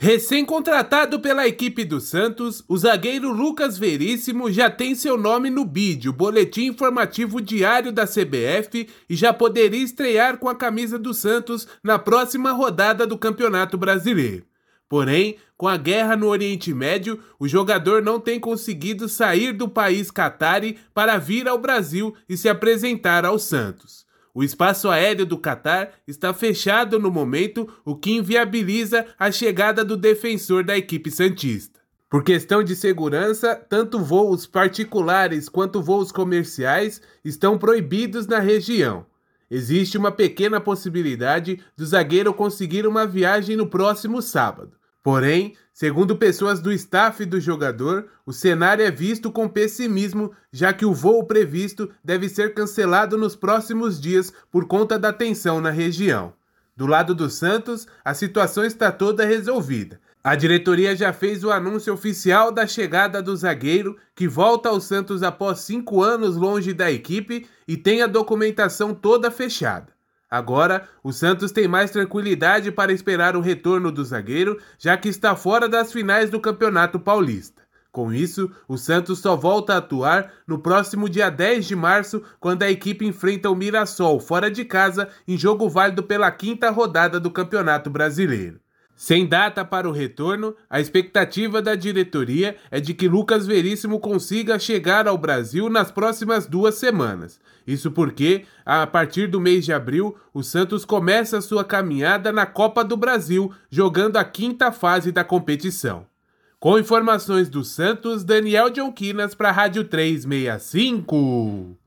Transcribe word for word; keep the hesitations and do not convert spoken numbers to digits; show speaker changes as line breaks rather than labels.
Recém-contratado pela equipe do Santos, o zagueiro Lucas Veríssimo já tem seu nome no B I D, o Boletim Informativo Diário da C B F, e já poderia estrear com a camisa do Santos na próxima rodada do Campeonato Brasileiro. Porém, com a guerra no Oriente Médio, o jogador não tem conseguido sair do país Catari para vir ao Brasil e se apresentar ao Santos. O espaço aéreo do Catar está fechado no momento, o que inviabiliza a chegada do defensor da equipe santista. Por questão de segurança, tanto voos particulares quanto voos comerciais estão proibidos na região. Existe uma pequena possibilidade do zagueiro conseguir uma viagem no próximo sábado. Porém, segundo pessoas do staff do jogador, o cenário é visto com pessimismo, já que o voo previsto deve ser cancelado nos próximos dias por conta da tensão na região. Do lado do Santos, a situação está toda resolvida. A diretoria já fez o anúncio oficial da chegada do zagueiro, que volta ao Santos após cinco anos longe da equipe e tem a documentação toda fechada. Agora, o Santos tem mais tranquilidade para esperar o retorno do zagueiro, já que está fora das finais do Campeonato Paulista. Com isso, o Santos só volta a atuar no próximo dia dez de março, quando a equipe enfrenta o Mirassol fora de casa em jogo válido pela quinta rodada do Campeonato Brasileiro. Sem data para o retorno, a expectativa da diretoria é de que Lucas Veríssimo consiga chegar ao Brasil nas próximas duas semanas. Isso porque, a partir do mês de abril, o Santos começa sua caminhada na Copa do Brasil, jogando a quinta fase da competição. Com informações do Santos, Daniel Jonquinas para a Rádio trezentos e sessenta e cinco.